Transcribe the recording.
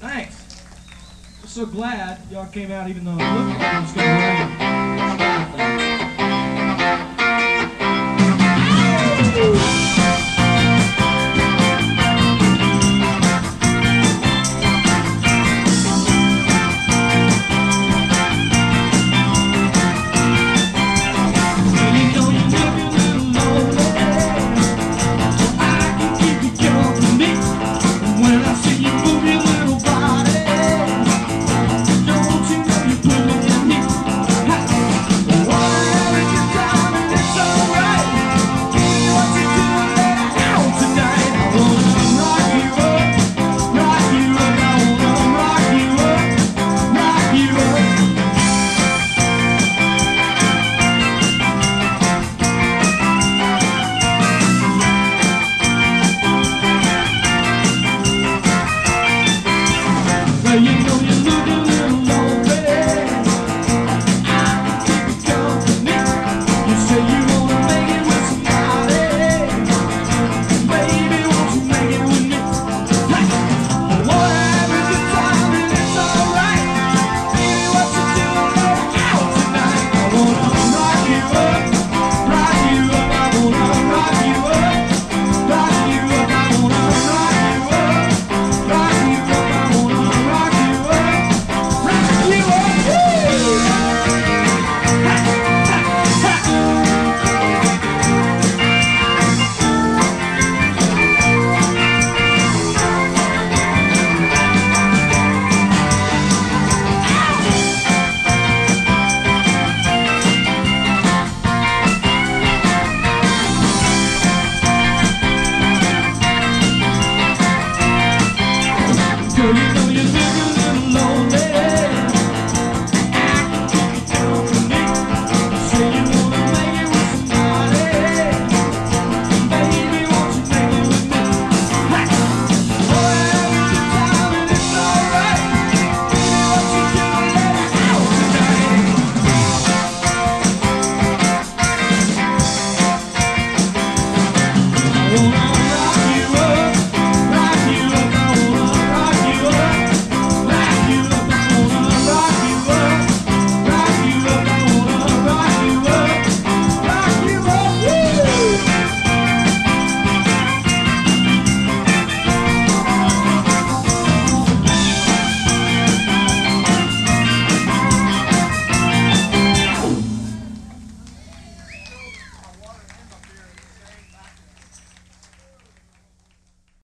Thanks. I'm so glad y'all came out even though it looked like it was going to rain. You know you look a little lonely. I can keep you company. You say you wanna make it with somebody. Baby, won't you make it with me? Hey! Wanna have a good time and it's alright. Baby, what you doing out tonight? I wanna rock you up, rock you up. I wanna rock you up, rock you up. I wanna rock you up, rock you up. I wanna rock you up. Girl, you know